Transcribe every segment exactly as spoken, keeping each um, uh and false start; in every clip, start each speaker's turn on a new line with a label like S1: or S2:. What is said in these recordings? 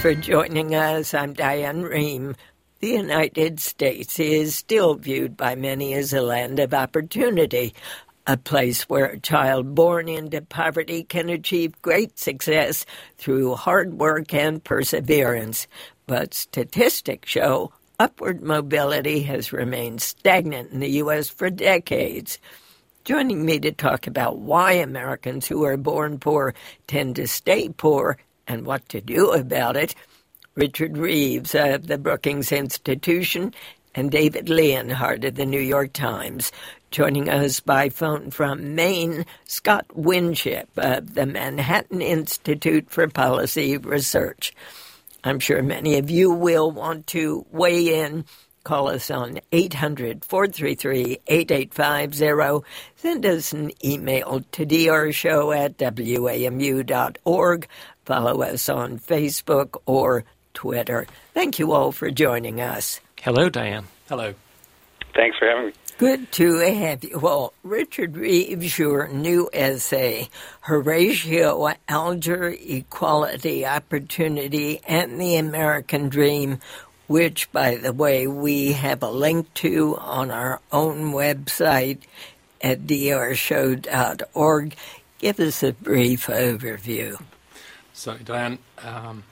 S1: for joining us. I'm Diane Rehm. The United States is still viewed by many as a land of opportunity, a place where a child born into poverty can achieve great success through hard work and perseverance. But statistics show upward mobility has remained stagnant in the U S for decades. Joining me to talk about why Americans who are born poor tend to stay poor and what to do about it, Richard Reeves of the Brookings Institution and David Leonhardt of the New York Times. Joining us by phone from Maine, Scott Winship of the Manhattan Institute for Policy Research. I'm sure many of you will want to weigh in. Call us on eight hundred, four three three, eight eight five zero. Send us an email to drshow at w a m u dot org. Follow us on Facebook or Twitter. Thank you all for joining us.
S2: Hello, Diane.
S3: Hello. Thanks for having me.
S1: Good to have you. Well, Richard Reeves, your new essay, Horatio Alger, Equality, Opportunity, and the American Dream, which, by the way, we have a link to on our own website at d r show dot org. Give us a brief overview.
S2: So, Diane, um,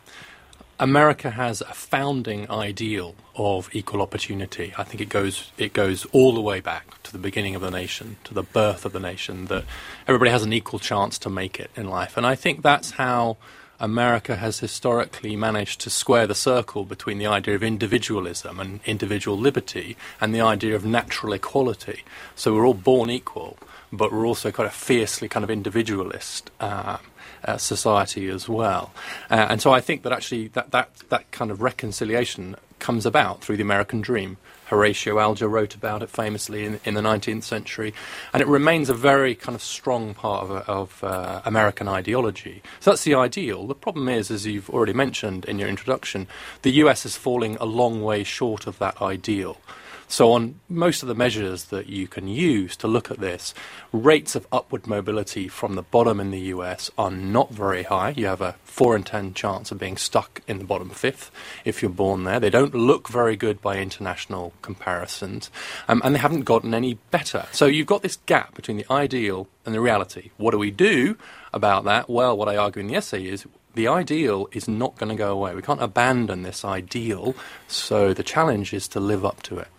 S2: America has a founding ideal of equal opportunity. I think it goes it goes all the way back to the beginning of the nation, to the birth of the nation, that everybody has an equal chance to make it in life. And I think that's how America has historically managed to square the circle between the idea of individualism and individual liberty and the idea of natural equality. So we're all born equal, but we're also kind of fiercely kind of individualist uh, uh, society as well. Uh, and so I think that actually that, that, that kind of reconciliation comes about through the American dream. Horatio Alger wrote about it famously in, in the nineteenth century, and it remains a very kind of strong part of, of uh, American ideology. So that's the ideal. The problem is, as you've already mentioned in your introduction, the U S is falling a long way short of that ideal. So on most of the measures that you can use to look at this, rates of upward mobility from the bottom in the U S are not very high. You have a four in ten chance of being stuck in the bottom fifth if you're born there. They don't look very good by international comparisons, um, and they haven't gotten any better. So you've got this gap between the ideal and the reality. What do we do about that? Well, what I argue in the essay is the ideal is not going to go away. We can't abandon this ideal, so the challenge is to live up to it.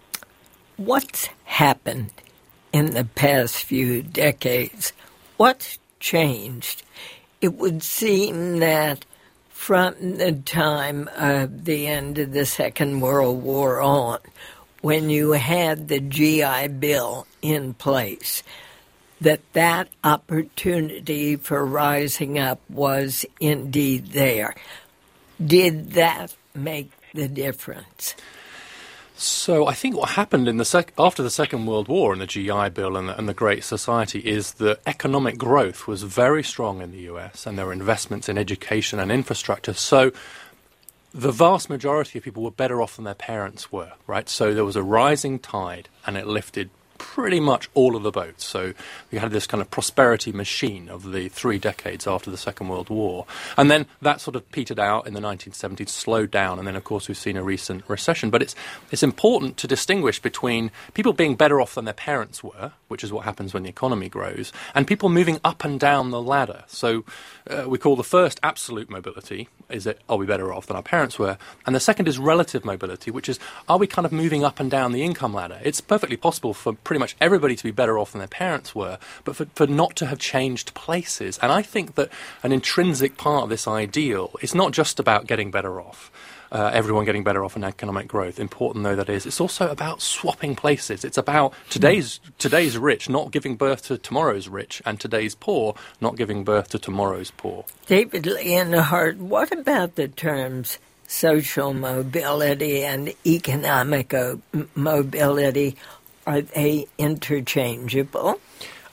S1: What's happened in the past few decades? What's changed? It would seem that from the time of the end of the Second World War on, when you had the G I Bill in place, that that opportunity for rising up was indeed there. Did that make the difference?
S2: So I think what happened in the sec- after the Second World War and the G I Bill and the, and the Great Society is that economic growth was very strong in the U S, and there were investments in education and infrastructure. So the vast majority of people were better off than their parents were, right? So there was a rising tide, and it lifted pretty much all of the boats. So we had this kind of prosperity machine of the three decades after the Second World War. And then that sort of petered out in the nineteen seventies, slowed down, and then, of course, we've seen a recent recession. But it's it's important to distinguish between people being better off than their parents were, which is what happens when the economy grows, and people moving up and down the ladder. So uh, we call the first absolute mobility, is that are we better off than our parents were? And the second is relative mobility, which is are we kind of moving up and down the income ladder? It's perfectly possible for pretty much everybody to be better off than their parents were, but for, for not to have changed places. And I think that an intrinsic part of this ideal is not just about getting better off, uh, everyone getting better off in economic growth, important though that is. It's also about swapping places. It's about today's today's rich not giving birth to tomorrow's rich, and today's poor not giving birth to tomorrow's poor.
S1: David Leonhardt, what about the terms social mobility and economic mobility? Are they interchangeable?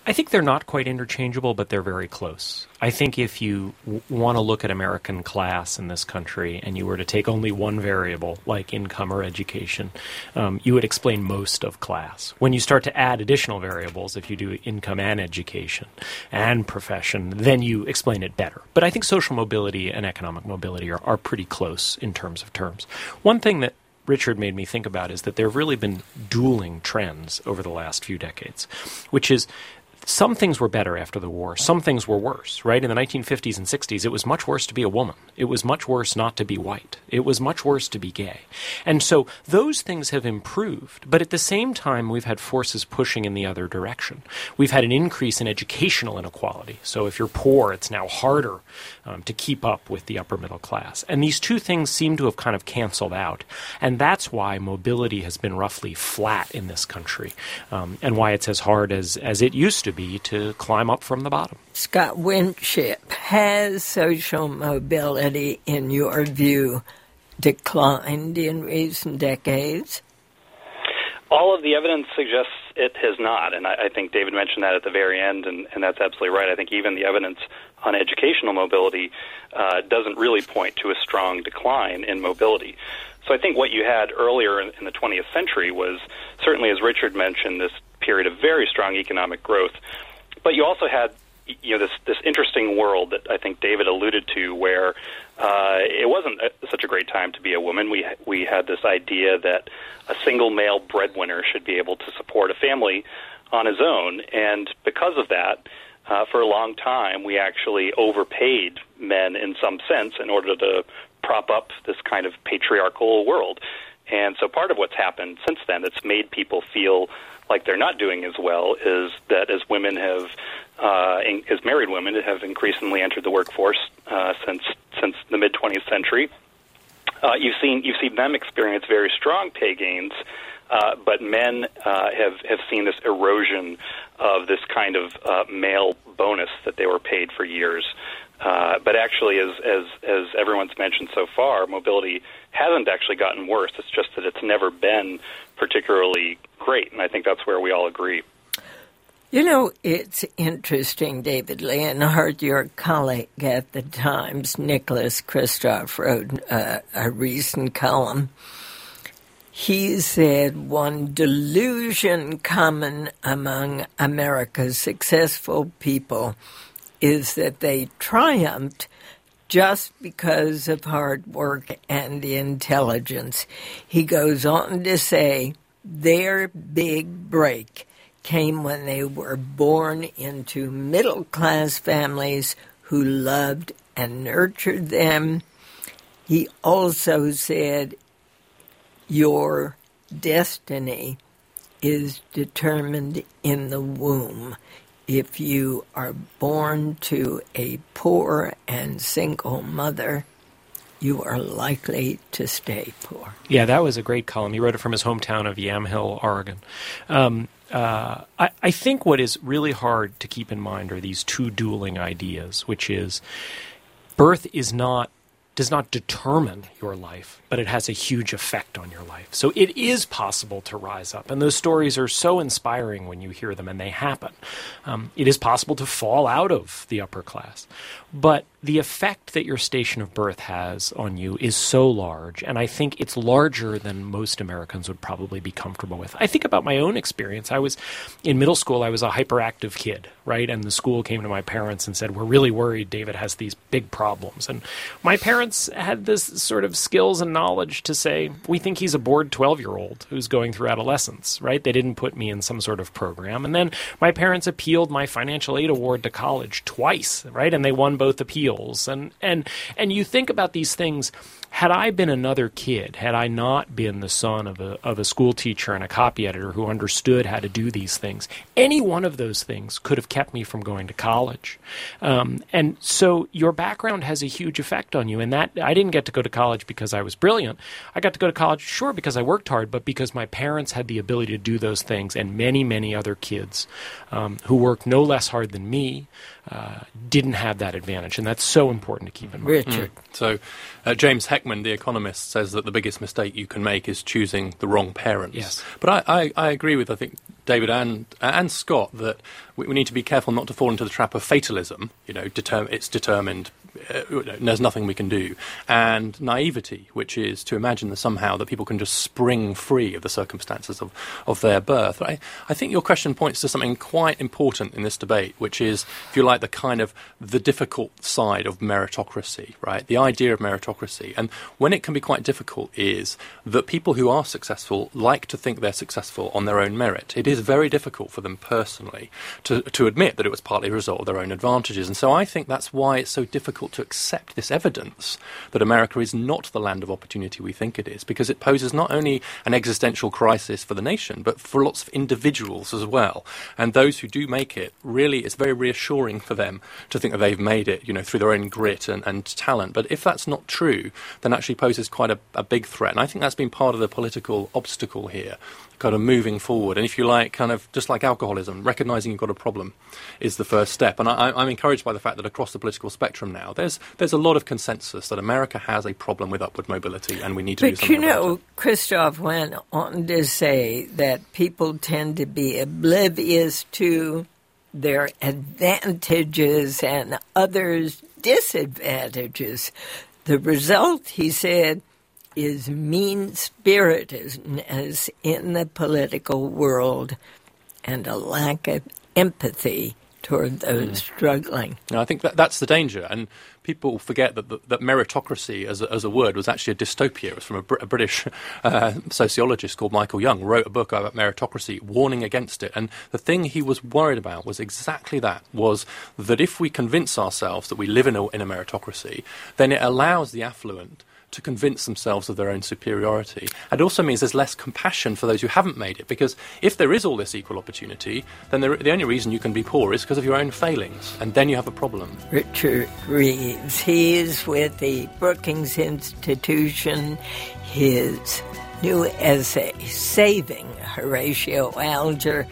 S4: I think they're not quite interchangeable, but they're very close. I think if you w- want to look at American class in this country and you were to take only one variable, like income or education, um, you would explain most of class. When you start to add additional variables, if you do income and education and profession, then you explain it better. But I think social mobility and economic mobility are, are pretty close in terms of terms. One thing that Richard made me think about is that there have really been dueling trends over the last few decades, which is some things were better after the war. Some things were worse, right? In the nineteen fifties and sixties, it was much worse to be a woman. It was much worse not to be white. It was much worse to be gay. And so those things have improved. But at the same time, we've had forces pushing in the other direction. We've had an increase in educational inequality. So if you're poor, it's now harder um, to keep up with the upper middle class. And these two things seem to have kind of canceled out. And that's why mobility has been roughly flat in this country, um, and why it's as hard as, as it used to be to climb up from the bottom.
S1: Scott Winship, has social mobility, in your view, declined in recent decades?
S3: All of the evidence suggests it has not, and I, I think David mentioned that at the very end, and, and that's absolutely right. I think even the evidence on educational mobility uh, doesn't really point to a strong decline in mobility. So I think what you had earlier in, in the twentieth century was, certainly as Richard mentioned, this period of very strong economic growth. But you also had, you know, this this interesting world that I think David alluded to, where uh, it wasn't a, such a great time to be a woman. We we had this idea that a single male breadwinner should be able to support a family on his own, and because of that, uh, for a long time, we actually overpaid men in some sense in order to prop up this kind of patriarchal world. And so part of what's happened since then that's made people feel like they're not doing as well is that as women have, uh, in, as married women have increasingly entered the workforce uh, since since the mid twentieth century, uh, you've seen you've seen them experience very strong pay gains, uh, but men uh, have have seen this erosion of this kind of uh, male bonus that they were paid for years. Uh, but actually, as, as as everyone's mentioned so far, mobility hasn't actually gotten worse. It's just that it's never been particularly great, and I think that's where we all agree.
S1: You know, it's interesting, David Leonhardt, your colleague at the Times, Nicholas Kristof, wrote uh, a recent column. He said one delusion common among America's successful people is that they triumphed just because of hard work and intelligence. He goes on to say their big break came when they were born into middle-class families who loved and nurtured them. He also said your destiny is determined in the womb. If you are born to a poor and single mother, you are likely to stay poor.
S4: Yeah, that was a great column. He wrote it from his hometown of Yamhill, Oregon. Um, uh, I, I think what is really hard to keep in mind are these two dueling ideas, which is birth is not does not determine your life, but it has a huge effect on your life. So it is possible to rise up, and those stories are so inspiring when you hear them, and they happen. Um, it is possible to fall out of the upper class, but the effect that your station of birth has on you is so large, and I think it's larger than most Americans would probably be comfortable with. I think about my own experience. I was in middle school, I was a hyperactive kid, right? And the school came to my parents and said, we're really worried David has these big problems. And my parents had this sort of skills and knowledge to say, we think he's a bored twelve-year-old who's going through adolescence, right? They didn't put me in some sort of program. And then my parents appealed my financial aid award to college twice, right? And they won both appeals. And and and you think about these things, had I been another kid, had I not been the son of a of a school teacher and a copy editor who understood how to do these things, any one of those things could have kept me from going to college. Um, and so your background has a huge effect on you. And that I didn't get to go to college because I was brilliant. I got to go to college, sure, because I worked hard, but because my parents had the ability to do those things, and many, many other kids um, who worked no less hard than me uh, didn't have that advantage. And that's so important to keep in mind.
S1: Richard.
S2: Mm. So uh, James Heckman, the economist, says that the biggest mistake you can make is choosing the wrong parents.
S4: Yes.
S2: But I, I, I agree with, I think, David and and Scott, that we, we need to be careful not to fall into the trap of fatalism. You know, determ- it's determined. Uh, there's nothing we can do, and naivety, which is to imagine that somehow that people can just spring free of the circumstances of, of their birth. I, I think your question points to something quite important in this debate, which is, if you like, the kind of the difficult side of meritocracy, right? The idea of meritocracy, and when it can be quite difficult is that people who are successful like to think they're successful on their own merit. It is very difficult for them personally to, to admit that it was partly a result of their own advantages, and so I think that's why it's so difficult to accept this evidence that America is not the land of opportunity we think it is, because it poses not only an existential crisis for the nation, but for lots of individuals as well. And those who do make it, really, it's very reassuring for them to think that they've made it, you know, through their own grit and, and talent. But if that's not true, then actually poses quite a, a big threat. And I think that's been part of the political obstacle here, kind of moving forward. And if you like, kind of just like alcoholism, recognising you've got a problem is the first step. And I, I'm encouraged by the fact that across the political spectrum now, there's there's a lot of consensus that America has a problem with upward mobility, and we need to
S1: but
S2: do something about it.
S1: But you know, Christoph went on to say that people tend to be oblivious to their advantages and others' disadvantages. The result, he said, is mean-spiritedness in the political world and a lack of empathy toward those mm. struggling.
S2: No, I think that that's the danger, and people forget that that, that meritocracy as a, as a word was actually a dystopia. It was from a, Br- a British uh, sociologist called Michael Young, wrote a book about meritocracy, warning against it. And the thing he was worried about was exactly that, was that if we convince ourselves that we live in a, in a meritocracy, then it allows the affluent to convince themselves of their own superiority. It also means there's less compassion for those who haven't made it, because if there is all this equal opportunity, then the, the only reason you can be poor is because of your own failings, and then you have a problem.
S1: Richard Reeves, he is with the Brookings Institution. His new essay, Saving Horatio Alger,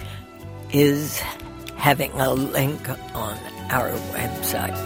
S1: is having a link on our website.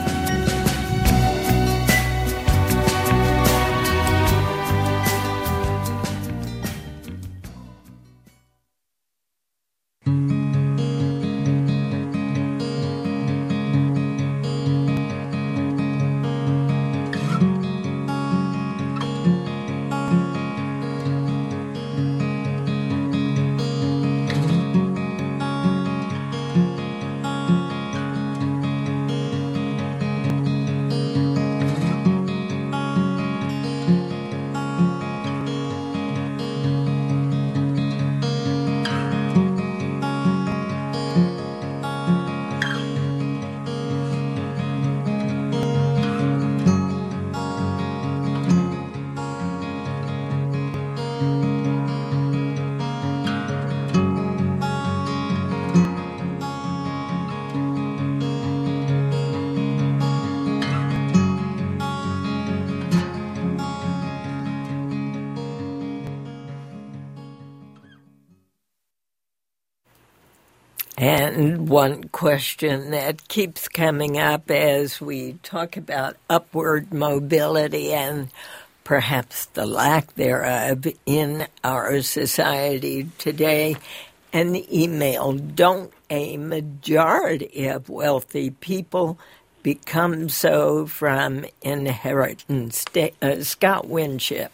S1: And one question that keeps coming up as we talk about upward mobility and perhaps the lack thereof in our society today, an email, don't a majority of wealthy people become so from inheritance? Uh, Scott Winship.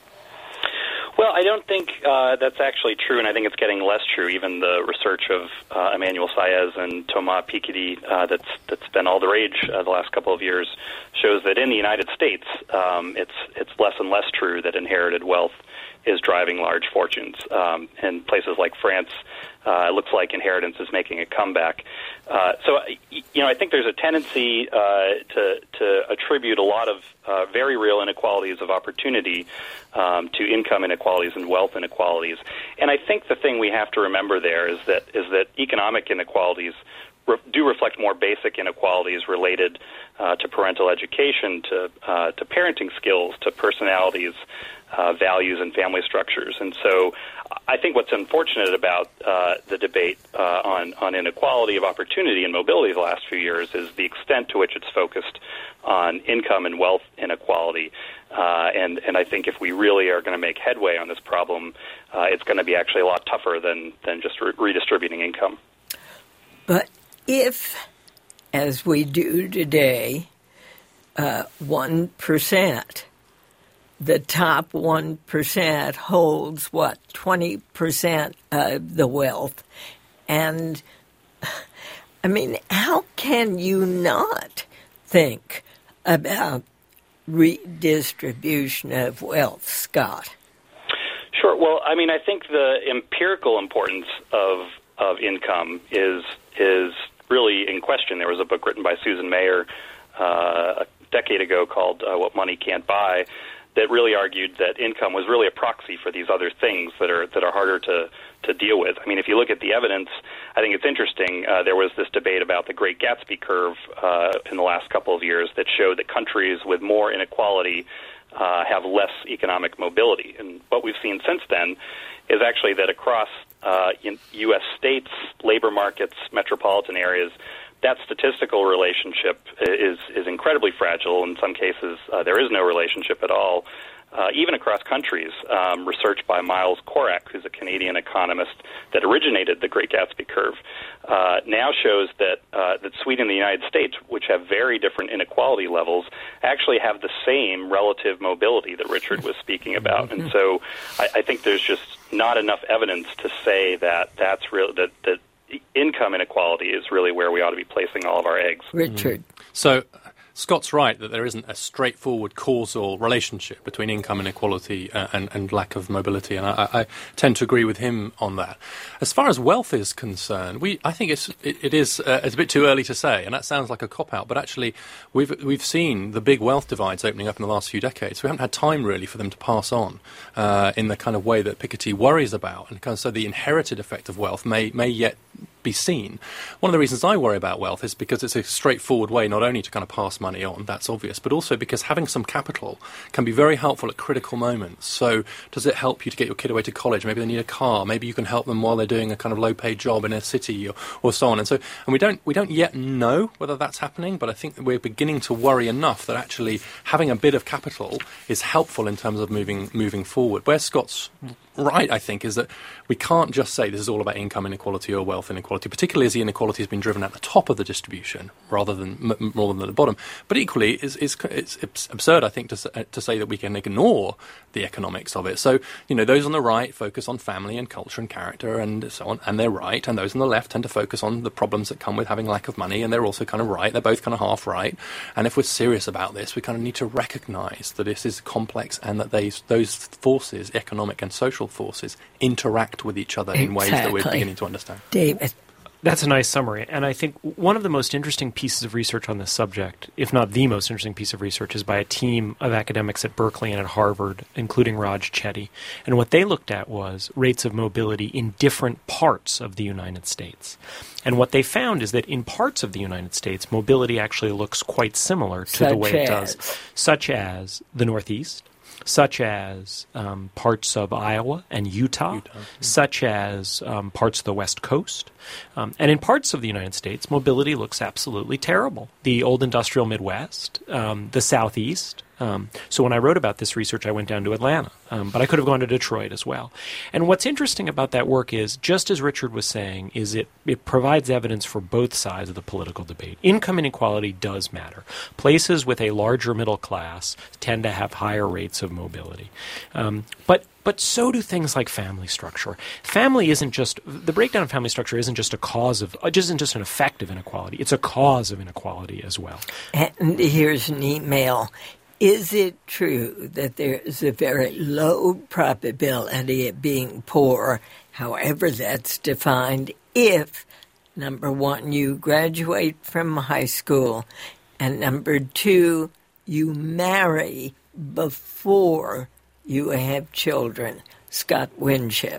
S3: Well, I don't think uh, that's actually true, and I think it's getting less true. Even the research of uh, Emmanuel Saez and Thomas Piketty uh, that's that's been all the rage uh, the last couple of years shows that in the United States, um, it's it's less and less true that inherited wealth is driving large fortunes. Um, in places like France, uh, it looks like inheritance is making a comeback. Uh, so, you know, I think there's a tendency uh, to to attribute a lot of uh, very real inequalities of opportunity um, to income inequalities and wealth inequalities. And I think the thing we have to remember there is that is that economic inequalities re- do reflect more basic inequalities related uh, to parental education, to uh, to parenting skills, to personalities, Uh, values and family structures. And so I think what's unfortunate about uh, the debate uh, on, on inequality of opportunity and mobility the last few years is the extent to which it's focused on income and wealth inequality. Uh, and, and I think if we really are going to make headway on this problem, uh, it's going to be actually a lot tougher than, than just re- redistributing income.
S1: But if, as we do today, uh, one percent, the top one percent holds, what, twenty percent of the wealth. And, I mean, how can you not think about redistribution of wealth, Scott?
S3: Sure. Well, I mean, I think the empirical importance of of income is is really in question. There was a book written by Susan Mayer uh, a decade ago called uh, What Money Can't Buy that really argued that income was really a proxy for these other things that are that are harder to, to deal with. I mean, if you look at the evidence, I think it's interesting. Uh, there was this debate about the Great Gatsby curve uh, in the last couple of years that showed that countries with more inequality uh, have less economic mobility. And what we've seen since then is actually that across uh, in U S states, labor markets, metropolitan areas, that statistical relationship is is incredibly fragile. In some cases, uh, there is no relationship at all. Uh, even across countries, um, research by Miles Korak, who's a Canadian economist that originated the Great Gatsby curve, uh, now shows that uh, that Sweden and the United States, which have very different inequality levels, actually have the same relative mobility that Richard was speaking about. And so, I, I think there's just not enough evidence to say that that's real. That that income inequality is really where we ought to be placing all of our eggs.
S1: Richard.
S2: Mm. So Scott's right that there isn't a straightforward causal relationship between income inequality uh, and, and lack of mobility, and I, I tend to agree with him on that. As far as wealth is concerned, we I think it's it, it is uh, it's a bit too early to say, and that sounds like a cop-out, but actually we've we've seen the big wealth divides opening up in the last few decades. We haven't had time really for them to pass on uh, in the kind of way that Piketty worries about, and kind of so the inherited effect of wealth may may yet be seen. One of the reasons I worry about wealth is because it's a straightforward way not only to kind of pass money on, that's obvious, but also because having some capital can be very helpful at critical moments. So does it help you to get your kid away to college? Maybe they need a car. Maybe you can help them while they're doing a kind of low-paid job in a city or, or so on. And so, and we don't we don't yet know whether that's happening, but I think that we're beginning to worry enough that actually having a bit of capital is helpful in terms of moving moving forward. Where Scott's right, I think, is that we can't just say this is all about income inequality or wealth inequality, particularly as the inequality has been driven at the top of the distribution rather than m- more than at the bottom. But equally, it's, it's, it's absurd, I think, to, to say that we can ignore the economics of it. So, you know, those on the right focus on family and culture and character and so on, and they're right, and those on the left tend to focus on the problems that come with having lack of money, and they're also kind of right. They're both kind of half right. And if we're serious about this, we kind of need to recognise that this is complex and that they, those forces, economic and social forces, interact with each other in ways that we're beginning to understand.
S1: David.
S4: That's a nice summary. And I think one of the most interesting pieces of research on this subject, if not the most interesting piece of research, is by a team of academics at Berkeley and at Harvard, including Raj Chetty. And what they looked at was rates of mobility in different parts of the United States. And what they found is that in parts of the United States, mobility actually looks quite similar to
S1: such
S4: the way
S1: as.
S4: it does, such as the Northeast, such as um, parts of Iowa and Utah, Utah yeah. such as um, parts of the West Coast. Um, and in parts of the United States, mobility looks absolutely terrible. The old industrial Midwest, um, the Southeast. Um, so when I wrote about this research, I went down to Atlanta, um, but I could have gone to Detroit as well. And what's interesting about that work is, just as Richard was saying, is it, it provides evidence for both sides of the political debate. Income inequality does matter. Places with a larger middle class tend to have higher rates of mobility. Um, but But so do things like family structure. Family isn't just, the breakdown of family structure isn't just a cause of, it isn't just an effect of inequality. It's a cause of inequality as well.
S1: And here's an email. Is it true that there is a very low probability of being poor, however that's defined, if, number one, you graduate from high school, and number two, you marry before you have children? Scott Winship.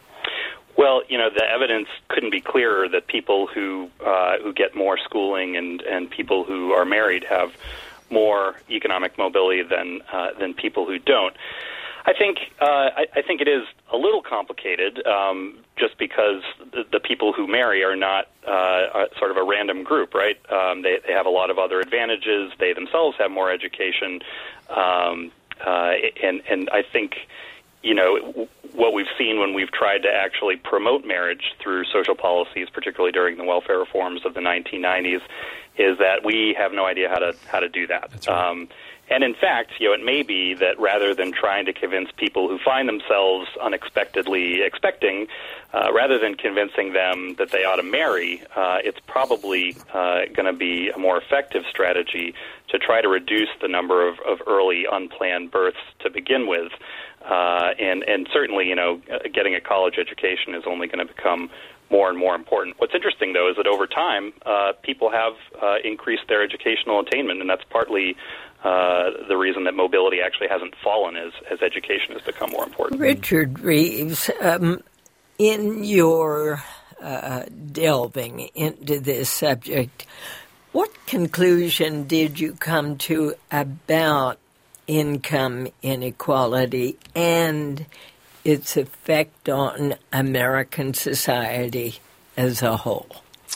S3: Well, you know, the evidence couldn't be clearer that people who uh, who get more schooling and, and people who are married have more economic mobility than uh, than people who don't. I think uh, I, I think it is a little complicated, um, just because the, the people who marry are not uh, are sort of a random group, right? Um, they, they have a lot of other advantages. They themselves have more education, um, uh, and and I think, you know, what we've seen when we've tried to actually promote marriage through social policies, particularly during the welfare reforms of the nineteen nineties, is that we have no idea how to how to do that.
S2: That's right.
S3: Um, and in fact, you know, it may be that rather than trying to convince people who find themselves unexpectedly expecting, uh, rather than convincing them that they ought to marry, uh, it's probably uh, going to be a more effective strategy to try to reduce the number of, of early unplanned births to begin with. Uh, and, and certainly, you know, getting a college education is only going to become more and more important. What's interesting, though, is that over time, uh, people have uh, increased their educational attainment, and that's partly uh, the reason that mobility actually hasn't fallen as, as education has become more important.
S1: Richard Reeves, um, in your uh, delving into this subject, what conclusion did you come to about income inequality and its effect on American society as a whole?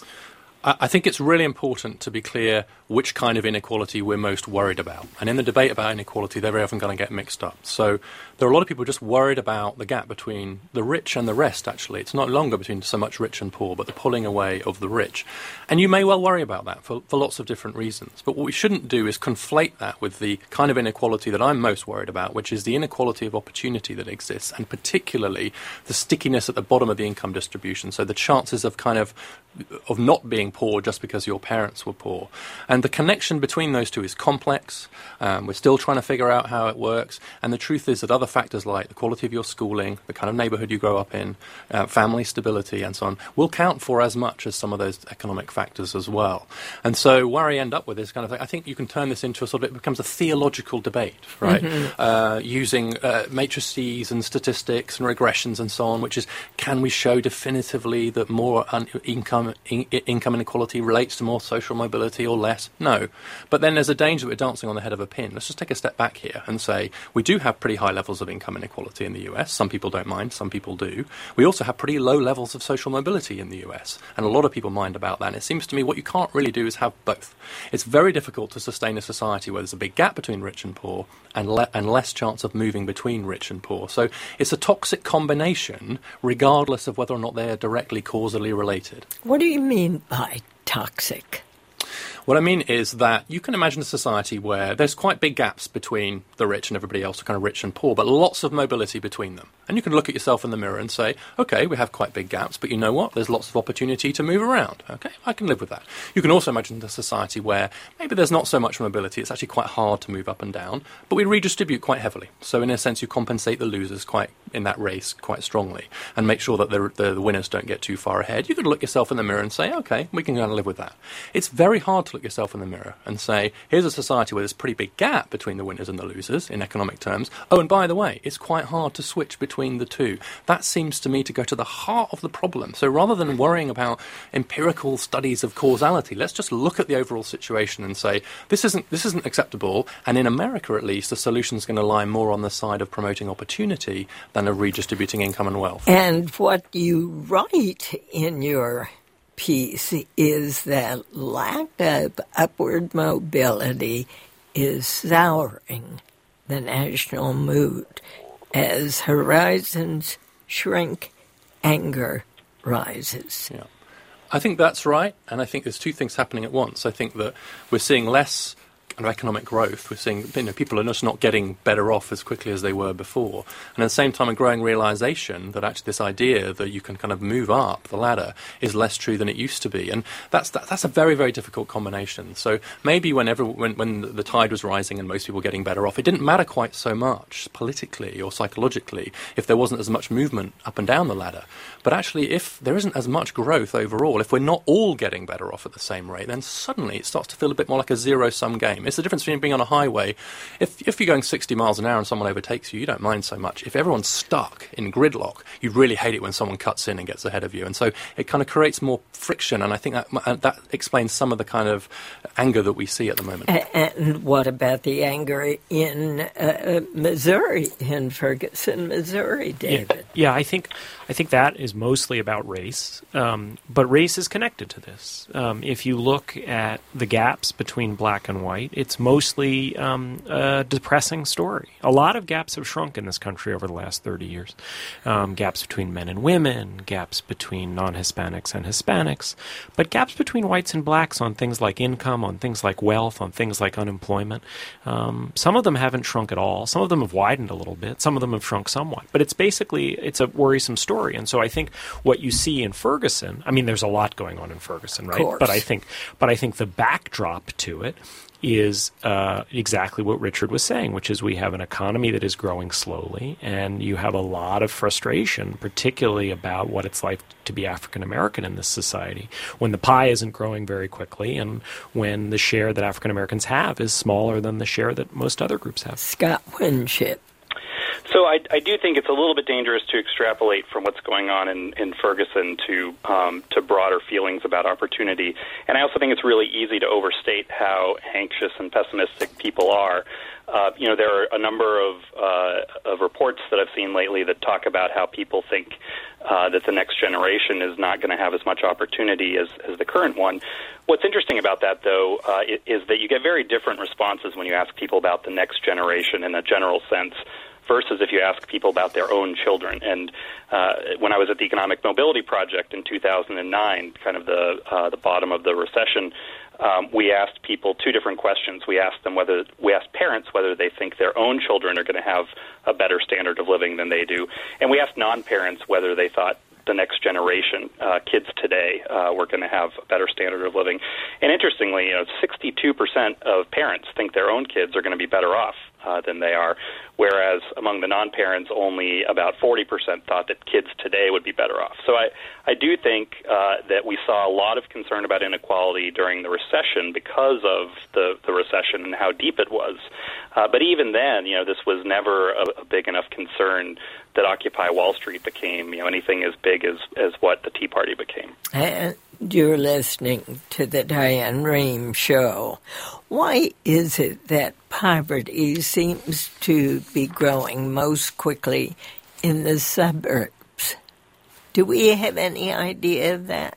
S2: I think it's really important to be clear which kind of inequality we're most worried about. And in the debate about inequality, they're very often going to get mixed up. So there are a lot of people just worried about the gap between the rich and the rest, actually. It's not longer between so much rich and poor, but the pulling away of the rich. And you may well worry about that for, for lots of different reasons. But what we shouldn't do is conflate that with the kind of inequality that I'm most worried about, which is the inequality of opportunity that exists, and particularly the stickiness at the bottom of the income distribution. So the chances of kind of of not being poor just because your parents were poor. And the connection between those two is complex. Um, we're still trying to figure out how it works. And the truth is that other factors like the quality of your schooling, the kind of neighborhood you grow up in, uh, family stability, and so on, will count for as much as some of those economic factors as well. And so where I end up with this kind of thing, I think you can turn this into a sort of, it becomes a theological debate, right? Mm-hmm. Uh, using uh, matrices and statistics and regressions and so on, which is, can we show definitively that more un- income In, income inequality relates to more social mobility or less? No. But then there's a danger that we're dancing on the head of a pin. Let's just take a step back here and say we do have pretty high levels of income inequality in the U S. Some people don't mind, some people do. We also have pretty low levels of social mobility in the U S, and a lot of people mind about that. And it seems to me what you can't really do is have both. It's very difficult to sustain a society where there's a big gap between rich and poor and, le- and less chance of moving between rich and poor. So it's a toxic combination regardless of whether or not they're directly causally related.
S1: What do you mean by toxic?
S2: What I mean is that you can imagine a society where there's quite big gaps between the rich and everybody else, kind of rich and poor, but lots of mobility between them. And you can look at yourself in the mirror and say, okay, we have quite big gaps, but you know what? There's lots of opportunity to move around. Okay, I can live with that. You can also imagine a society where maybe there's not so much mobility, it's actually quite hard to move up and down, but we redistribute quite heavily. So in a sense, you compensate the losers quite in that race quite strongly and make sure that the, the, the winners don't get too far ahead. You could look yourself in the mirror and say, okay, we can kind of live with that. It's very hard to look yourself in the mirror and say, here's a society where there's a pretty big gap between the winners and the losers in economic terms. Oh, and by the way, it's quite hard to switch between the two. That seems to me to go to the heart of the problem. So rather than worrying about empirical studies of causality, let's just look at the overall situation and say, this isn't this isn't acceptable, and in America at least, the solution's going to lie more on the side of promoting opportunity than of redistributing income and wealth.
S1: And what you write in your piece is that lack of upward mobility is souring the national mood as horizons shrink, anger rises.
S2: Yeah, I think that's right, and I think there's two things happening at once. I think that we're seeing less kind of economic growth. We're seeing, you know, people are just not getting better off as quickly as they were before. And at the same time, a growing realization that actually this idea that you can kind of move up the ladder is less true than it used to be. And that's that, that's a very, very difficult combination. So maybe whenever, when, when the tide was rising and most people were getting better off, it didn't matter quite so much politically or psychologically if there wasn't as much movement up and down the ladder. But actually, if there isn't as much growth overall, if we're not all getting better off at the same rate, then suddenly it starts to feel a bit more like a zero-sum game. It's the difference between being on a highway. If if you're going sixty miles an hour and someone overtakes you, you don't mind so much. If everyone's stuck in gridlock, you really hate it when someone cuts in and gets ahead of you. And so it kind of creates more friction, and I think that that explains some of the kind of anger that we see at the moment.
S1: And what about the anger in uh, Missouri, in Ferguson, Missouri, David?
S4: Yeah, yeah, I think I think that is mostly about race, um, but race is connected to this. Um, if you look at the gaps between black and white, it's mostly um, a depressing story. A lot of gaps have shrunk in this country over the last thirty years. Um, gaps between men and women, gaps between non-Hispanics and Hispanics, but gaps between whites and blacks on things like income, on things like wealth, on things like unemployment. Um, some of them haven't shrunk at all. Some of them have widened a little bit. Some of them have shrunk somewhat. But it's basically, it's a worrisome story. And so I think what you see in Ferguson, I mean, there's a lot going on in Ferguson, right?
S1: Of course.
S4: But I think, but I think the backdrop to it is uh, exactly what Richard was saying, which is we have an economy that is growing slowly, and you have a lot of frustration, particularly about what it's like to be African American in this society, when the pie isn't growing very quickly and when the share that African Americans have is smaller than the share that most other groups have.
S1: Scott Winship.
S3: So I, I do think it's a little bit dangerous to extrapolate from what's going on in, in Ferguson to um, to broader feelings about opportunity. And I also think it's really easy to overstate how anxious and pessimistic people are. Uh, you know, there are a number of, uh, of reports that I've seen lately that talk about how people think uh, that the next generation is not going to have as much opportunity as, as the current one. What's interesting about that, though, uh, is that you get very different responses when you ask people about the next generation in a general sense versus if you ask people about their own children. And uh, when I was at the Economic Mobility Project in two thousand nine, kind of the uh, the bottom of the recession, um, we asked people two different questions. We asked them whether we asked parents whether they think their own children are going to have a better standard of living than they do, and we asked non-parents whether they thought the next generation, uh, kids today, uh, were going to have a better standard of living. And interestingly, you know, sixty-two percent of parents think their own kids are going to be better off uh, than they are, whereas among the non-parents, only about forty percent thought that kids today would be better off. So I, I do think uh, that we saw a lot of concern about inequality during the recession because of the, the recession and how deep it was. Uh, but even then, you know, this was never a, a big enough concern that Occupy Wall Street became, you know, anything as big as, as what the Tea Party became.
S1: And you're listening to the Diane Rehm Show. Why is it that poverty seems to be growing most quickly in the suburbs? Do we have any idea of that?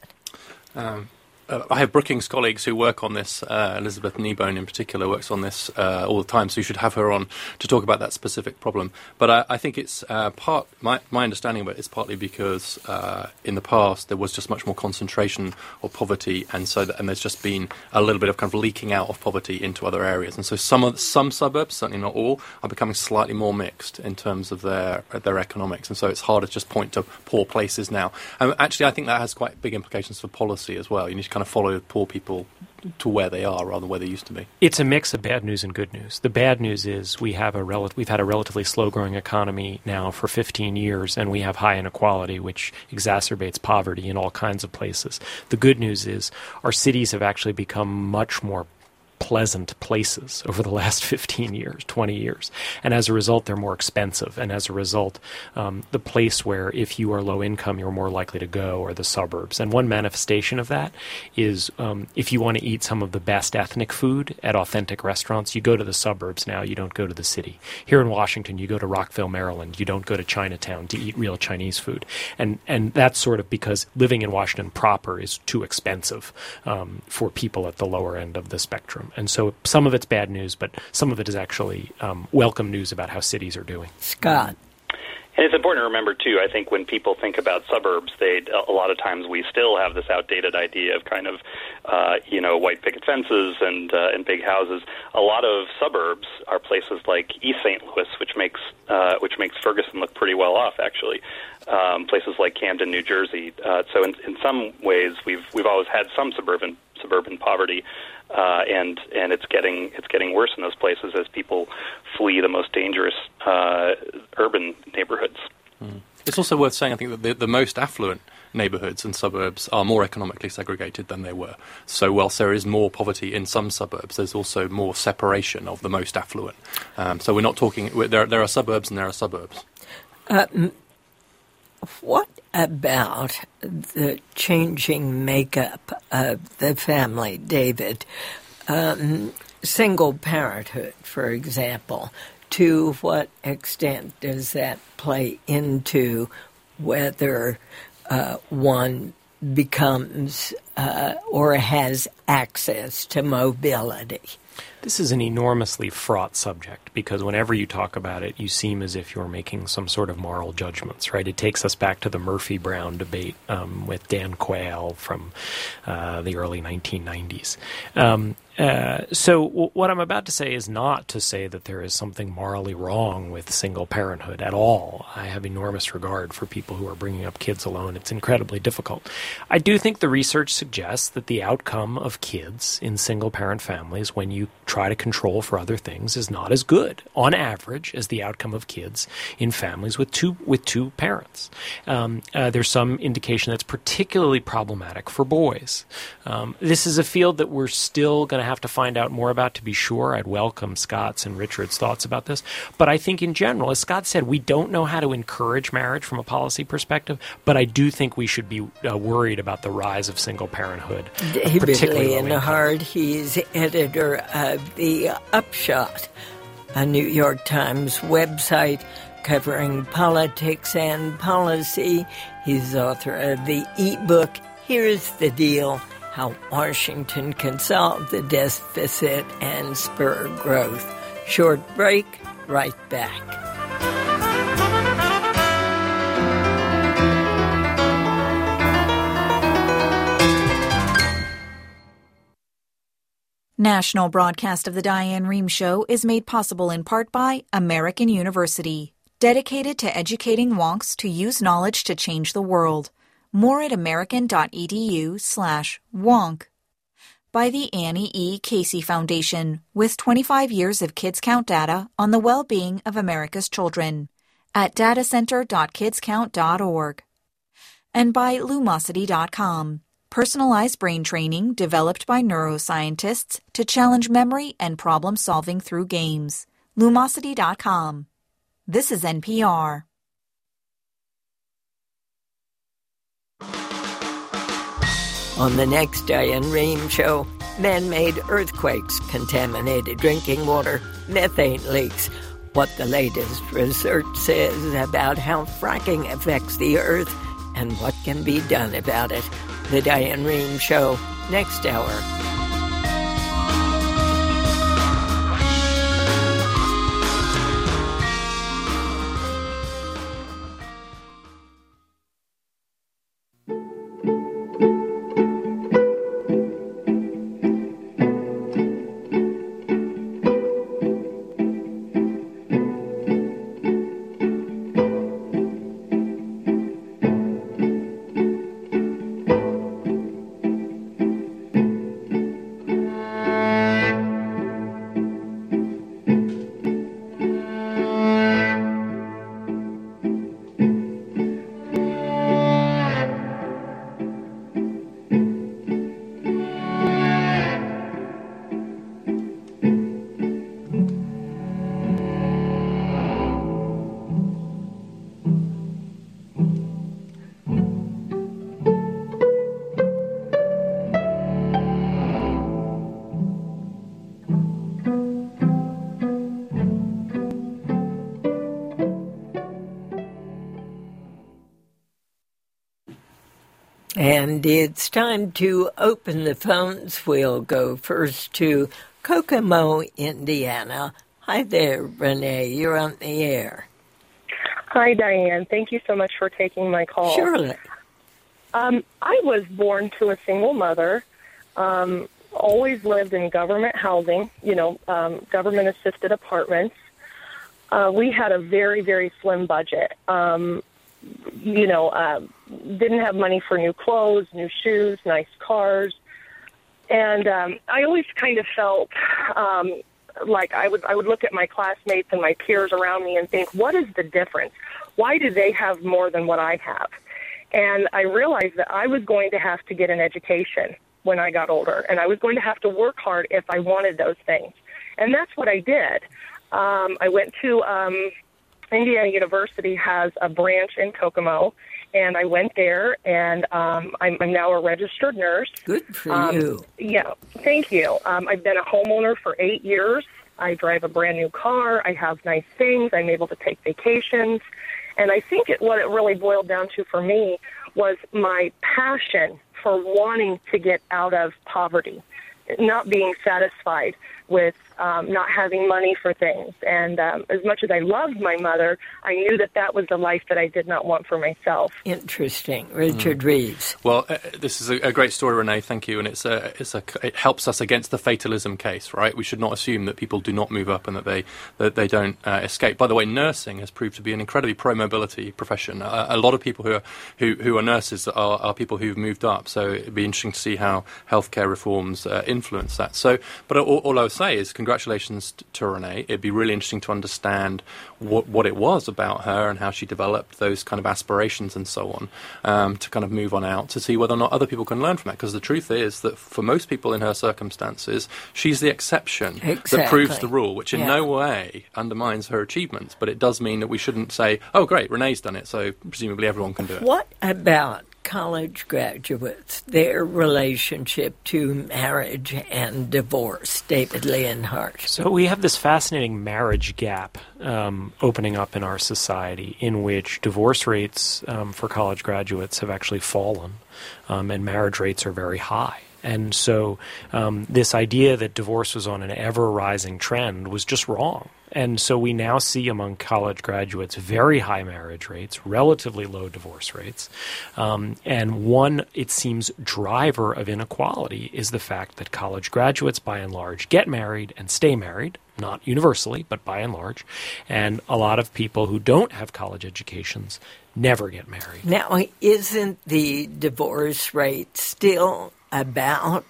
S2: Um, uh, I have Brookings colleagues who work on this. Uh, Elizabeth Kneebone in particular works on this uh, all the time, so you should have her on to talk about that specific problem. But I, I think it's uh, part, my, my understanding of it is partly because uh, in the past there was just much more concentration of poverty, and so that, and there's just been a little bit of kind of leaking out of poverty into other areas. And so some of, some suburbs, certainly not all, are becoming slightly more mixed in terms of their their economics, and so it's harder to just point to poor places now. And actually, I think that has quite big implications for policy as well. You need to kind of follow poor people to where they are rather than where they used to be.
S4: It's a mix of bad news and good news. The bad news is we have a rel- we've had a relatively slow-growing economy now for fifteen years, and we have high inequality, which exacerbates poverty in all kinds of places. The good news is our cities have actually become much more pleasant places over the last fifteen years, twenty years. And as a result, they're more expensive. And as a result, um, the place where if you are low income, you're more likely to go are the suburbs. And one manifestation of that is um, if you want to eat some of the best ethnic food at authentic restaurants, you go to the suburbs now, you don't go to the city. Here in Washington, you go to Rockville, Maryland. You don't go to Chinatown to eat real Chinese food. And and that's sort of because living in Washington proper is too expensive um, for people at the lower end of the spectrum. And so some of it's bad news, but some of it is actually um, welcome news about how cities are doing.
S1: Scott.
S3: And it's important to remember, too, I think when people think about suburbs, they a lot of times we still have this outdated idea of kind of, uh, you know, white picket fences and uh, and big houses. A lot of suburbs are places like East Saint Louis, which makes uh, which makes Ferguson look pretty well off, actually. Um, places like Camden, New Jersey. Uh, so in, in some ways, we've we've always had some suburban suburban poverty. Uh, and and it's getting it's getting worse in those places as people flee the most dangerous uh, urban neighborhoods.
S2: Mm. It's also worth saying, I think, that the, the most affluent neighbourhoods and suburbs are more economically segregated than they were. So whilst there is more poverty in some suburbs, there's also more separation of the most affluent. Um, so we're not talking, we're, there, there are suburbs and there are suburbs.
S1: Um, what about the changing makeup of the family, David? Um, single parenthood, for example. To what extent does that play into whether uh, one becomes uh, or has access to mobility?
S4: This is an enormously fraught subject because whenever you talk about it, you seem as if you're making some sort of moral judgments, right? It takes us back to the Murphy-Brown debate um, with Dan Quayle from uh, the early nineteen nineties. Um, Uh, so w- what I'm about to say is not to say that there is something morally wrong with single parenthood at all. I have enormous regard for people who are bringing up kids alone. It's incredibly difficult. I do think the research suggests that the outcome of kids in single-parent families when you try to control for other things is not as good, on average, as the outcome of kids in families with two with two parents. Um, uh, there's some indication that's particularly problematic for boys. Um, this is a field that we're still going to have to find out more about, to be sure. I'd welcome Scott's and Richard's thoughts about this. But I think in general, as Scott said, we don't know how to encourage marriage from a policy perspective, but I do think we should be uh, worried about the rise of single parenthood.
S1: David Leonhard, he's editor of The Upshot, a New York Times website covering politics and policy. He's author of the e-book, Here's the Deal: How Washington Can Solve the Deficit and Spur Growth. Short break, right back.
S5: National broadcast of the Diane Rehm Show is made possible in part by American University, dedicated to educating wonks to use knowledge to change the world. More at american.edu slash wonk. By the Annie E. Casey Foundation, with twenty-five years of Kids Count data on the well-being of America's children, at datacenter dot kids count dot org. And by Lumosity dot com, personalized brain training developed by neuroscientists to challenge memory and problem-solving through games. Lumosity dot com. This is N P R.
S1: On the next Diane Rehm Show, man-made earthquakes, contaminated drinking water, methane leaks, what the latest research says about how fracking affects the earth, and what can be done about it. The Diane Rehm Show, next hour. And it's time to open the phones. We'll go first to Kokomo, Indiana. Hi there, Renee. You're on the air.
S6: Hi, Diane. Thank you so much for taking my call.
S1: Surely.
S6: Um, I was born to a single mother, um, always lived in government housing, you know, um, government-assisted apartments. Uh, we had a very, very slim budget. Um, you know, uh, didn't have money for new clothes, new shoes, nice cars. And um, I always kind of felt um, like I would I would look at my classmates and my peers around me and think, what is the difference? Why do they have more than what I have? And I realized that I was going to have to get an education when I got older, and I was going to have to work hard if I wanted those things. And that's what I did. Um, I went to um, Indiana University has a branch in Kokomo, and I went there, and um, I'm, I'm now a registered nurse.
S1: Good for
S6: um,
S1: you.
S6: Yeah, thank you. Um, I've been a homeowner for eight years. I drive a brand new car. I have nice things. I'm able to take vacations. And I think it, what it really boiled down to for me was my passion for wanting to get out of poverty, not being satisfied with um, not having money for things. And um, as much as I loved my mother, I knew that that was the life that I did not want for myself.
S1: Interesting. Richard mm. Reeves.
S2: Well, uh, this is a, a great story, Renee. Thank you. And it's a, it's a, it helps us against the fatalism case, right? We should not assume that people do not move up and that they that they don't uh, escape. By the way, nursing has proved to be an incredibly pro-mobility profession. Uh, a lot of people who are who, who are nurses are, are people who've moved up. So it'd be interesting to see how healthcare reforms uh, influence that. So, but all, all I would say is congratulations to Renee. It'd be really interesting to understand what, what it was about her and how she developed those kind of aspirations and so on, um, to kind of move on out to see whether or not other people can learn from that. Because the truth is that for most people in her circumstances, she's the exception
S1: exactly.
S2: that proves the rule, which in
S1: yeah.
S2: no way undermines her achievements. But it does mean that we shouldn't say, oh, great, Renee's done it, so presumably everyone can do it.
S1: What about college graduates, their relationship to marriage and divorce? David Leonhardt.
S4: So we have this fascinating marriage gap um, opening up in our society in which divorce rates um, for college graduates have actually fallen, um, and marriage rates are very high. And so um, this idea that divorce was on an ever-rising trend was just wrong. And so we now see among college graduates very high marriage rates, relatively low divorce rates. Um, and one, it seems, driver of inequality is the fact that college graduates, by and large, get married and stay married, not universally, but by and large. And a lot of people who don't have college educations never get married.
S1: Now, isn't the divorce rate still about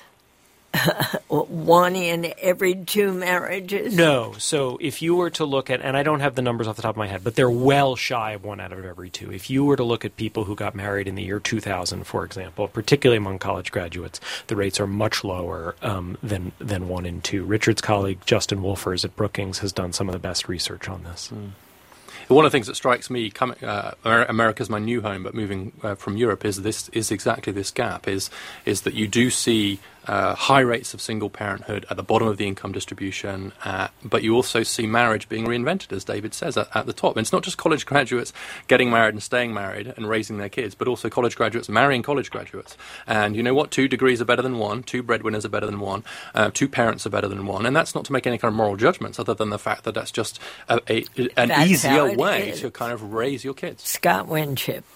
S1: one in every two marriages?
S4: No. So if you were to look at, and I don't have the numbers off the top of my head, but they're well shy of one out of every two. If you were to look at people who got married in the year two thousand, for example, particularly among college graduates, the rates are much lower um, than, than one in two. Richard's colleague, Justin Wolfers at Brookings, has done some of the best research on this. Mm.
S2: One of the things that strikes me, coming, uh, America's my new home, but moving uh, from Europe, is this is exactly this gap. Is is that you do see uh, high rates of single parenthood at the bottom of the income distribution, uh, but you also see marriage being reinvented, as David says, at, at the top. And it's not just college graduates getting married and staying married and raising their kids, but also college graduates marrying college graduates. And you know what? Two degrees are better than one. Two breadwinners are better than one. Uh, two parents are better than one. And that's not to make any kind of moral judgments, other than the fact that that's just a, a, an
S1: that's
S2: easier way to kind of raise your kids.
S1: Scott Winship.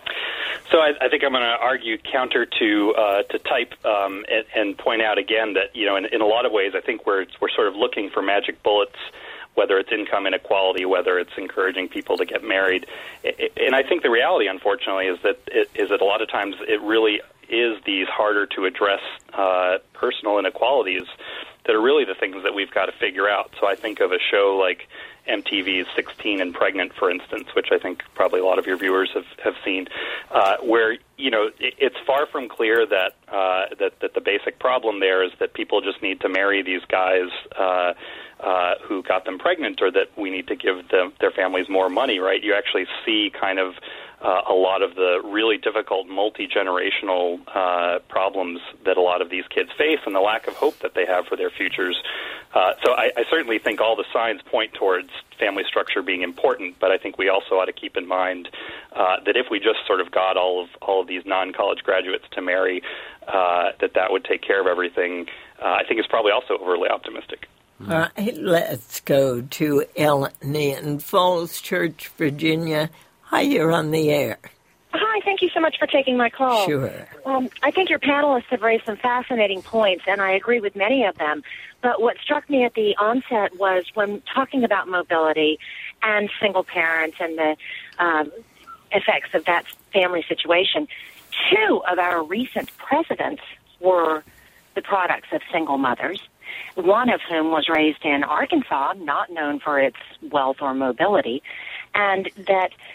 S3: So I, I think I'm going to argue counter to uh, to type um, and, and point out again that, you know, in, in a lot of ways, I think we're we're sort of looking for magic bullets, whether it's income inequality, whether it's encouraging people to get married. And I think the reality, unfortunately, is that it, is that a lot of times it really is these harder to address uh, personal inequalities that are really the things that we've got to figure out. So I think of a show like M T V's sixteen and Pregnant, for instance, which I think probably a lot of your viewers have, have seen, uh, where, you know, it, it's far from clear that, uh, that that the basic problem there is that people just need to marry these guys uh, uh, who got them pregnant, or that we need to give them, their families more money, right? You actually see kind of Uh, a lot of the really difficult multi-generational uh, problems that a lot of these kids face, and the lack of hope that they have for their futures. Uh, so I, I certainly think all the signs point towards family structure being important, but I think we also ought to keep in mind uh, that if we just sort of got all of all of these non-college graduates to marry, uh, that that would take care of everything. Uh, I think it's probably also overly optimistic.
S1: All right, let's go to Ellen in Falls Church, Virginia. Hi, you're on the air.
S7: Hi, thank you so much for taking my call.
S1: Sure.
S7: Um, I think your panelists have raised some fascinating points, and I agree with many of them. But what struck me at the onset was when talking about mobility and single parents and the um, effects of that family situation, two of our recent presidents were the products of single mothers, one of whom was raised in Arkansas, not known for its wealth or mobility, and that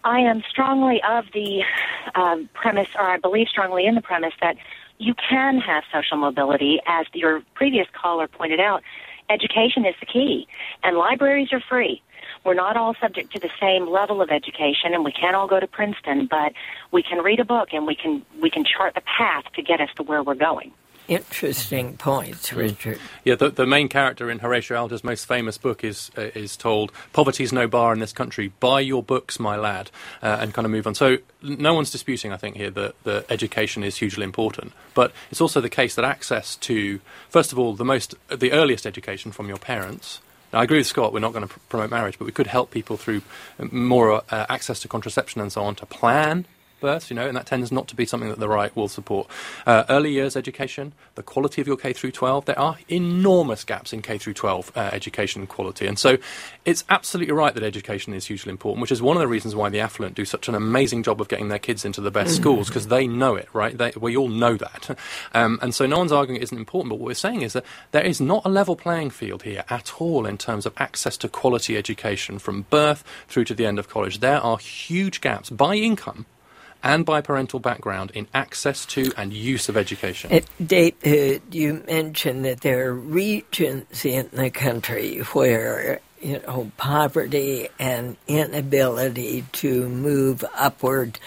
S7: I am strongly of the um, premise, or I believe strongly in the premise, that you can have social mobility. As your previous caller pointed out, education is the key, and libraries are free. We're not all subject to the same level of education, and we can't all go to Princeton, but we can read a book, and we can we can chart the path to get us to where we're going.
S1: Interesting points, Richard.
S2: Yeah, the, the main character in Horatio Alger's most famous book is uh, is told, "Poverty's no bar in this country. Buy your books, my lad," uh, and kind of move on. So no one's disputing, I think, here that, that education is hugely important. But it's also the case that access to, first of all, the most the earliest education from your parents. Now, I agree with Scott, we're not going to pr- promote marriage, but we could help people through more uh, access to contraception and so on to plan births, you know, and that tends not to be something that the right will support. Uh, early years education, the quality of your K through twelve, there are enormous gaps in K through twelve uh, education quality. And so it's absolutely right that education is hugely important, which is one of the reasons why the affluent do such an amazing job of getting their kids into the best mm-hmm. schools, because they know it, right? They, we all know that. Um, and so no one's arguing it isn't important, but what we're saying is that there is not a level playing field here at all in terms of access to quality education from birth through to the end of college. There are huge gaps by income and by parental background in access to and use of education.
S1: Uh, David, you mentioned that there are regions in the country where, you know, poverty and inability to move upward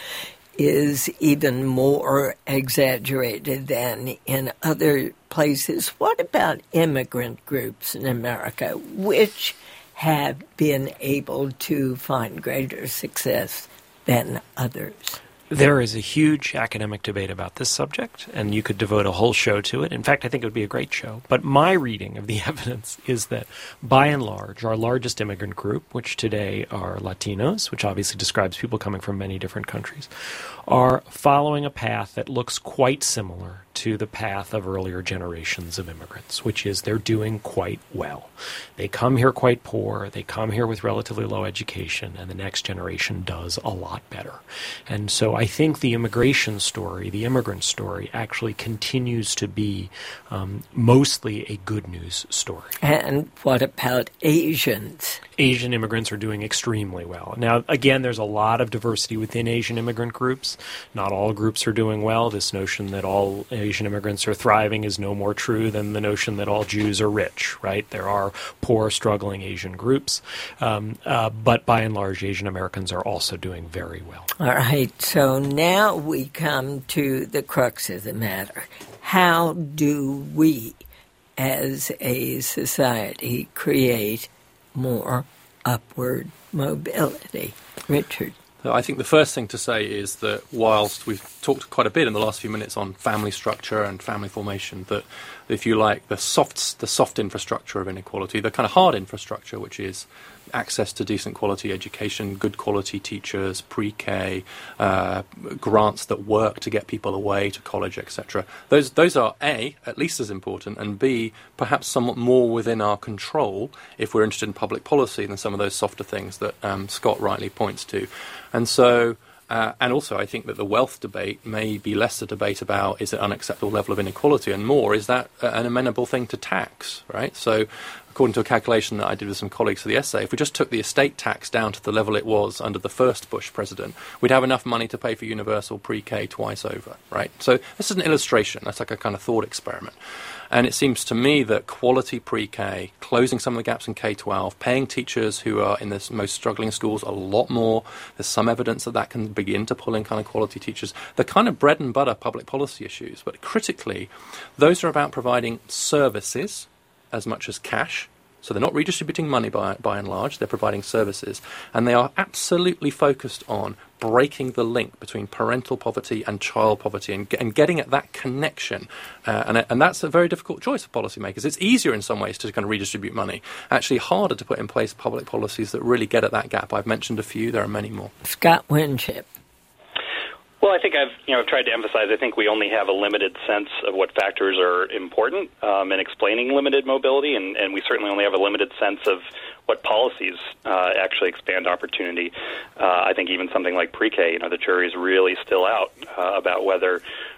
S1: is even more exaggerated than in other places. What about immigrant groups in America, which have been able to find greater success than others?
S4: There is a huge academic debate about this subject, and you could devote a whole show to it. In fact, I think it would be a great show. But my reading of the evidence is that, by and large, our largest immigrant group, which today are Latinos, which obviously describes people coming from many different countries, are following a path that looks quite similar to the path of earlier generations of immigrants, which is they're doing quite well. They come here quite poor, they come here with relatively low education, and the next generation does a lot better. And so I think the immigration story, the immigrant story, actually continues to be um, mostly a good news story.
S1: And what about Asians?
S4: Asian immigrants are doing extremely well. Now, again, there's a lot of diversity within Asian immigrant groups. Not all groups are doing well. This notion that all Asian immigrants are thriving is no more true than the notion that all Jews are rich, right? There are poor, struggling Asian groups. Um, uh, but by and large, Asian Americans are also doing very well.
S1: All right. So now we come to the crux of the matter. How do we, as a society, create more upward mobility? Richard.
S2: I think the first thing to say is that whilst we've talked quite a bit in the last few minutes on family structure and family formation, that if you like, the soft, the soft infrastructure of inequality, the kind of hard infrastructure, which is access to decent quality education, good quality teachers, pre-K, uh, grants that work to get people away to college, et cetera. Those those are A, at least as important, and B, perhaps somewhat more within our control if we're interested in public policy than some of those softer things that um, Scott rightly points to. And so, uh, and also I think that the wealth debate may be less a debate about is it unacceptable level of inequality and more, is that an amenable thing to tax, right? So according to a calculation that I did with some colleagues for the essay, if we just took the estate tax down to the level it was under the first Bush president, we'd have enough money to pay for universal pre-K twice over, right? So this is an illustration. That's like a kind of thought experiment. And it seems to me that quality pre-K, closing some of the gaps in K twelve, paying teachers who are in the most struggling schools a lot more, there's some evidence that that can begin to pull in kind of quality teachers. The kind of bread and butter public policy issues, but critically, those are about providing services as much as cash. So they're not redistributing money by by and large, they're providing services. And they are absolutely focused on breaking the link between parental poverty and child poverty and, and getting at that connection. Uh, and, and that's a very difficult choice for policymakers. It's easier in some ways to kind of redistribute money, actually harder to put in place public policies that really get at that gap. I've mentioned a few, there are many more.
S1: Scott Winship.
S3: Well, I think I've you know tried to emphasize. I think we only have a limited sense of what factors are important um, in explaining limited mobility, and, and we certainly only have a limited sense of what policies uh, actually expand opportunity. Uh, I think even something like pre-K, you know, the jury's really still out uh, about whether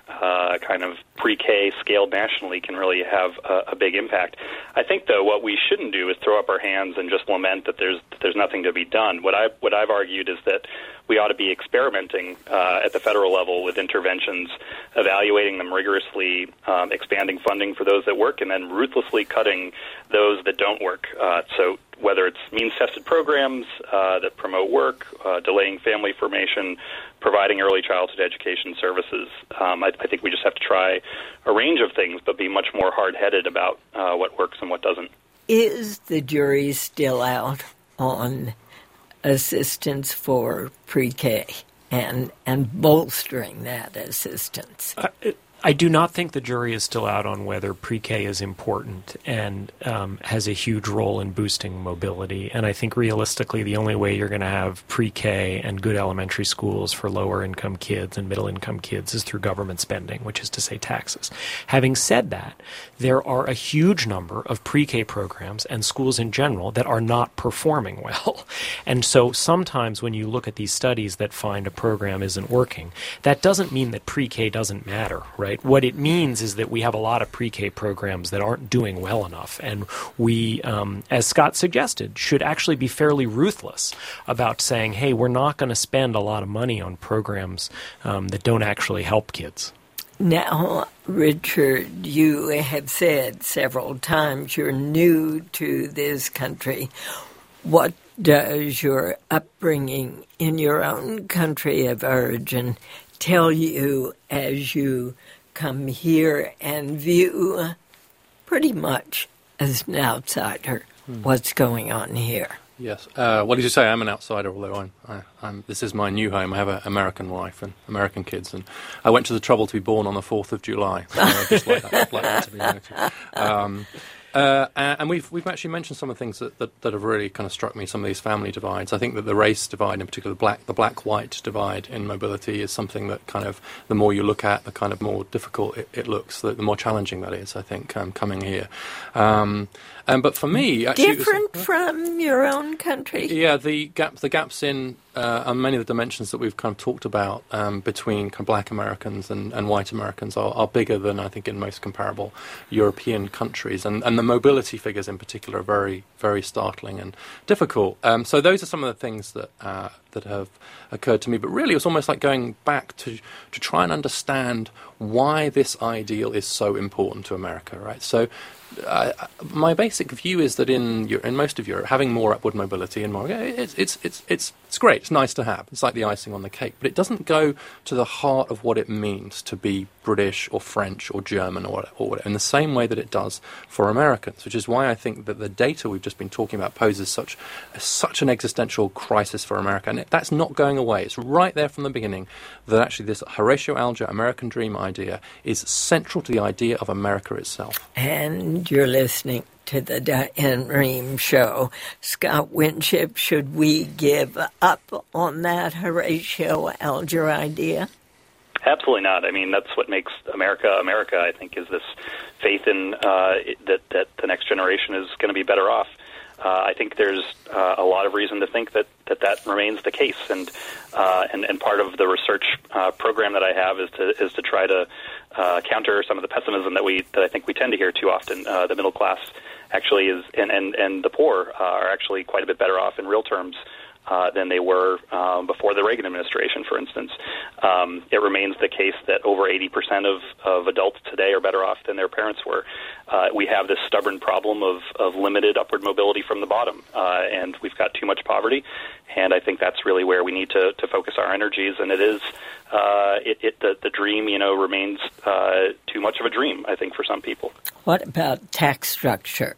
S3: uh, kind of pre-K scaled nationally can really have a, a big impact. I think, though, what we shouldn't do is throw up our hands and just lament that there's that there's nothing to be done. What I what I've argued is that we ought to be experimenting uh, at the federal level with interventions, evaluating them rigorously, um, expanding funding for those that work, and then ruthlessly cutting those that don't work. Uh, so whether it's means-tested programs uh, that promote work, uh, delaying family formation, providing early childhood education services, um, I, I think we just have to try a range of things, but be much more hard-headed about uh, what works and what doesn't.
S1: Is the jury still out on assistance for pre-K and and bolstering that assistance?
S4: Uh, it- I do not think the jury is still out on whether pre-K is important and um, has a huge role in boosting mobility. And I think realistically the only way you're going to have pre-K and good elementary schools for lower-income kids and middle-income kids is through government spending, which is to say taxes. Having said that, there are a huge number of pre-K programs and schools in general that are not performing well. And so sometimes when you look at these studies that find a program isn't working, that doesn't mean that pre-K doesn't matter, right? What it means is that we have a lot of pre-K programs that aren't doing well enough, and we, um, as Scott suggested, should actually be fairly ruthless about saying, hey, we're not going to spend a lot of money on programs um, that don't actually help kids.
S1: Now, Richard, you have said several times you're new to this country. What does your upbringing in your own country of origin tell you as you come here and view pretty much as an outsider hmm. what's going on here?
S2: Yes. Uh, what did you say? I'm an outsider, although I'm, I, I'm, this is my new home. I have an American wife and American kids, and I went to the trouble to be born on the fourth of July. So I just like that, like that to be noted. Um, Uh, and we've we've actually mentioned some of the things that, that, that have really kind of struck me, some of these family divides. I think that the race divide, in particular the black the black-white divide in mobility, is something that kind of, the more you look at, the kind of more difficult it, it looks, the, the more challenging that is, I think, um, coming here. Um, and, but for me... Actually,
S1: Different
S2: it was, uh,
S1: from your own country?
S2: Yeah, the gap, the gaps in uh, and many of the dimensions that we've kind of talked about um, between kind of black Americans and, and white Americans are, are bigger than I think in most comparable European countries. And, and the mobility figures in particular are very, very startling and difficult. Um, so those are some of the things that uh, that have occurred to me. But really, it was almost like going back to to try and understand why this ideal is so important to America, right? So uh, my basic view is that in in most of Europe, having more upward mobility and more, it's it's it's it's it's great. It's nice to have. It's like the icing on the cake, but it doesn't go to the heart of what it means to be British or French or German or or whatever, in the same way that it does for Americans, which is why I think that the data we've just been talking about poses such such an existential crisis for America, and it, that's not going away. It's right there from the beginning that actually this Horatio Alger American Dream idea is central to the idea of America itself.
S1: And you're listening to the Diane Rehm Show. Scott Winship, should we give up on that Horatio Alger idea?
S3: Absolutely not. I mean, that's what makes America America, I think, is this faith in uh, that, that the next generation is going to be better off. Uh, I think there's uh, a lot of reason to think that that, that remains the case, and uh, and and part of the research uh, program that I have is to is to try to uh, counter some of the pessimism that we that I think we tend to hear too often. Uh, the middle class actually is, and and, and the poor uh, are actually quite a bit better off in real terms Uh, than they were um, before the Reagan administration, for instance. Um, it remains the case that over eighty percent of, of adults today are better off than their parents were. Uh, we have this stubborn problem of, of limited upward mobility from the bottom, uh, and we've got too much poverty, and I think that's really where we need to, to focus our energies, and it is, uh, it, it, the, the dream, you know, remains uh, too much of a dream, I think, for some people.
S1: What about tax structure?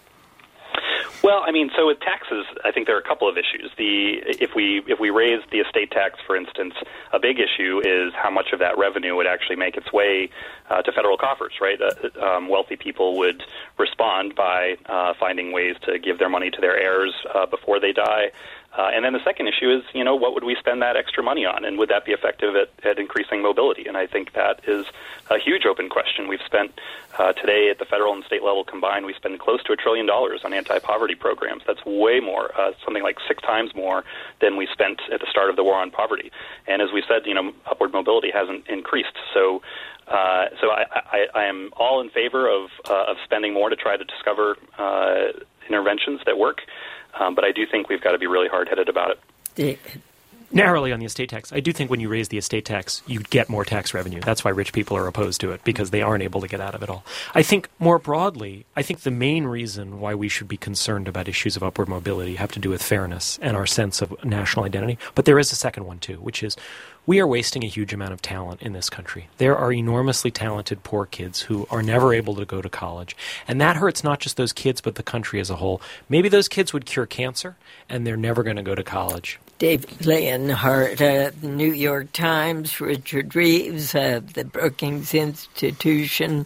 S3: Well, I mean, so with taxes, I think there are a couple of issues. The if we if we raise the estate tax, for instance, a big issue is how much of that revenue would actually make its way uh, to federal coffers, right? Uh, um, wealthy people would respond by uh, finding ways to give their money to their heirs uh, before they die. Uh, and then the second issue is, you know, what would we spend that extra money on, and would that be effective at, at increasing mobility? And I think that is a huge open question. We've spent uh, today at the federal and state level combined, we spend close to a trillion dollars on anti-poverty programs. That's way more, uh, something like six times more than we spent at the start of the war on poverty. And as we said, you know, upward mobility hasn't increased. So Uh, so I, I, I am all in favor of uh, of spending more to try to discover uh, interventions that work, um, but I do think we've got to be really hard-headed about it.
S1: David.
S4: Narrowly on the estate tax, I do think when you raise the estate tax, you get more tax revenue. That's why rich people are opposed to it, because they aren't able to get out of it all. I think more broadly, I think the main reason why we should be concerned about issues of upward mobility have to do with fairness and our sense of national identity. But there is a second one, too, which is we are wasting a huge amount of talent in this country. There are enormously talented poor kids who are never able to go to college. And that hurts not just those kids, but the country as a whole. Maybe those kids would cure cancer, and they're never going to go to college.
S1: David Leonhardt of the New York Times, Richard Reeves of the Brookings Institution,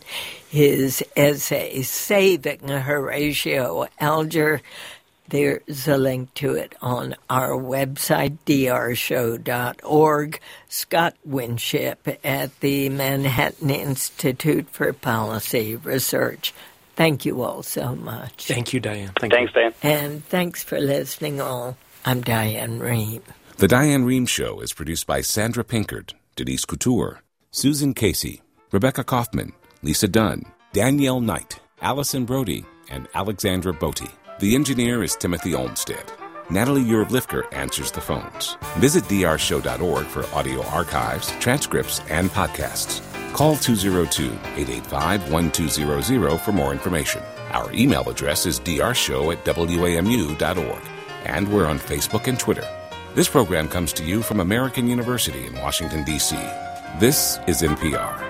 S1: his essay, Saving Horatio Alger. There's a link to it on our website, d r show dot org. Scott Winship at the Manhattan Institute for Policy Research. Thank you all so much.
S4: Thank you, Diane.
S3: Thank Thanks, you. Dan.
S1: And thanks for listening all. I'm Diane Rehm.
S8: The Diane Rehm Show is produced by Sandra Pinkard, Denise Couture, Susan Casey, Rebecca Kaufman, Lisa Dunn, Danielle Knight, Allison Brody, and Alexandra Botti. The engineer is Timothy Olmstead. Natalie Urevlifker answers the phones. Visit d r show dot org for audio archives, transcripts, and podcasts. Call two oh two, eight eight five, one two zero zero for more information. Our email address is d r show at w a m u dot org. And we're on Facebook and Twitter. This program comes to you from American University in Washington, D C This is N P R.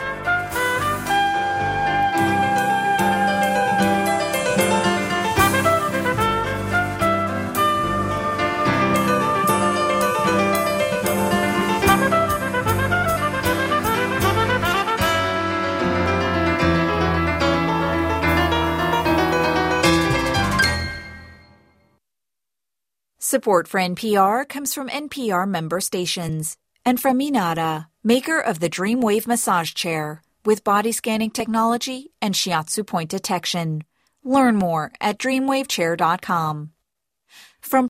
S5: Support for N P R comes from N P R member stations and from Minara, maker of the Dreamwave massage chair with body scanning technology and shiatsu point detection. Learn more at dreamwave chair dot com. From